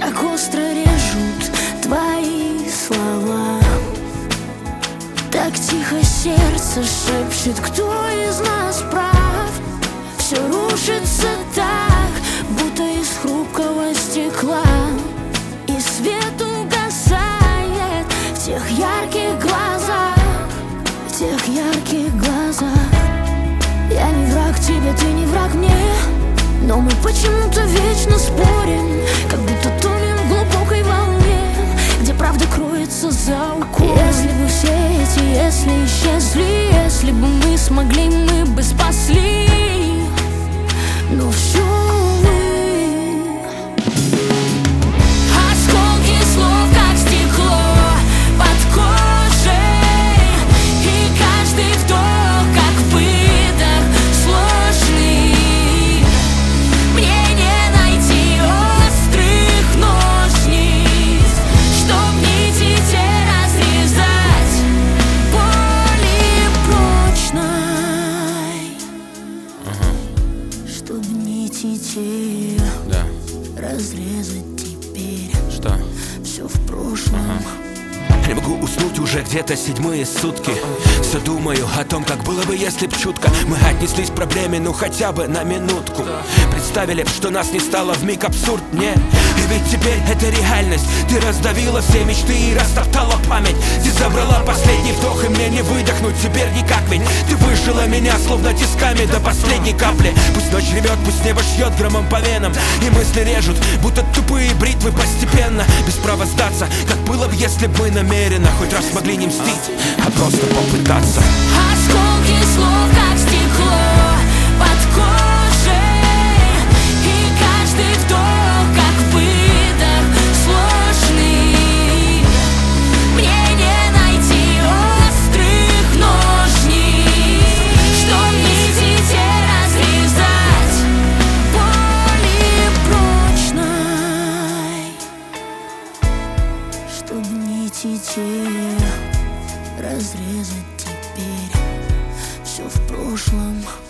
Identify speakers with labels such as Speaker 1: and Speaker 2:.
Speaker 1: как остро режут твои слова. Так тихо сердце шепчет, кто из нас прав. Все рушится так, будто из хрупкого стекла, и свет угасает в тех ярких глазах, в тех ярких глазах. Я не враг тебе, ты не враг мне, но мы почему-то вечно спорим, как будто тонем в глубокой волне, где правда кроется за укором. Если бы все эти если исчезли, если бы мы смогли, мы бы спасли. Но все, увы. Осколки слов, как стекло под кожей, и каждый вдох, как выдох сложный. Мне не найти острых ножниц, чтоб нити те разрезать более прочной. Чтоб нити те разрезать теперь.
Speaker 2: Что?
Speaker 1: Все в прошлом.
Speaker 2: Не могу уснуть уже где-то седьмые сутки. Все думаю о том, как было бы, если б чутко мы отнеслись к проблеме, ну хотя бы на минутку. Представили б, что нас не стало вмиг абсурднее. И ведь теперь это реальность. Ты раздавила все мечты и растоптала память. Ты забрала последний вдох, и мне не выдохнуть теперь никак. Ведь ты выжила меня словно тисками до последней капли. Пусть ночь ревет, пусть небо шьет громом по венам, и мысли режут, будто тупые бритвы постепенно. Без права сдаться, как было бы, если бы мы намеренно хоть раз могли не мстить, а просто попытаться.
Speaker 1: Осколки слов, как стекло под кожей, и каждый вдох, как выдох сложный. Мне не найти острых ножниц, чтоб нити те разрезать более прочной. Чтоб нити те разрезать теперь. Все в прошлом.